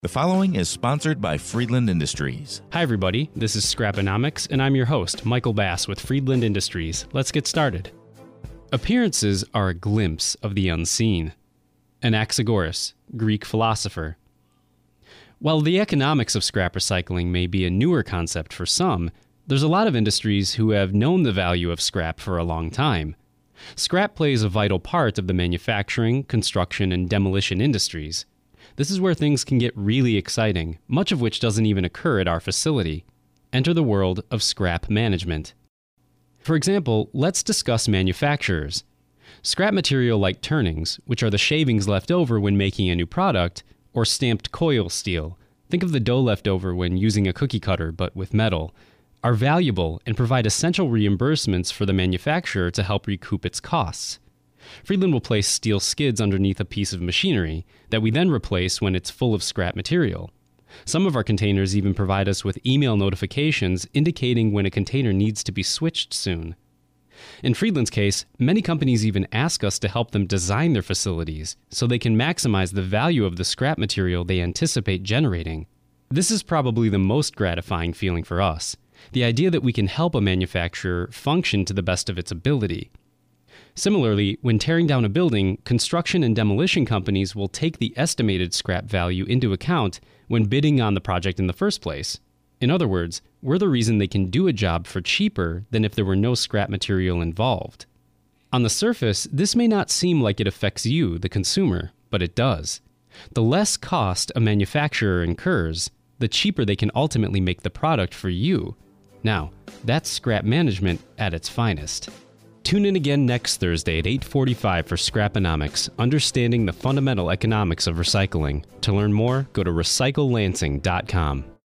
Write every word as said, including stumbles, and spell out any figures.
The following is sponsored by Friedland Industries. Hi everybody, this is Scraponomics, and I'm your host, Michael Bass with Friedland Industries. Let's get started. Appearances are a glimpse of the unseen. Anaxagoras, Greek philosopher. While the economics of scrap recycling may be a newer concept for some, there's a lot of industries who have known the value of scrap for a long time. Scrap plays a vital part of the manufacturing, construction, and demolition industries. This is where things can get really exciting, much of which doesn't even occur at our facility. Enter the world of scrap management. For example, let's discuss manufacturers. Scrap material like turnings, which are the shavings left over when making a new product, or stamped coil steel, think of the dough left over when using a cookie cutter but with metal, are valuable and provide essential reimbursements for the manufacturer to help recoup its costs. Friedland will place steel skids underneath a piece of machinery that we then replace when it's full of scrap material. Some of our containers even provide us with email notifications indicating when a container needs to be switched soon. In Friedland's case, many companies even ask us to help them design their facilities so they can maximize the value of the scrap material they anticipate generating. This is probably the most gratifying feeling for us, the idea that we can help a manufacturer function to the best of its ability. Similarly, when tearing down a building, construction and demolition companies will take the estimated scrap value into account when bidding on the project in the first place. In other words, we're the reason they can do a job for cheaper than if there were no scrap material involved. On the surface, this may not seem like it affects you, the consumer, but it does. The less cost a manufacturer incurs, the cheaper they can ultimately make the product for you. Now, that's scrap management at its finest. Tune in again next Thursday at eight forty-five for Scraponomics, understanding the fundamental economics of recycling. To learn more, go to recycle lansing dot com.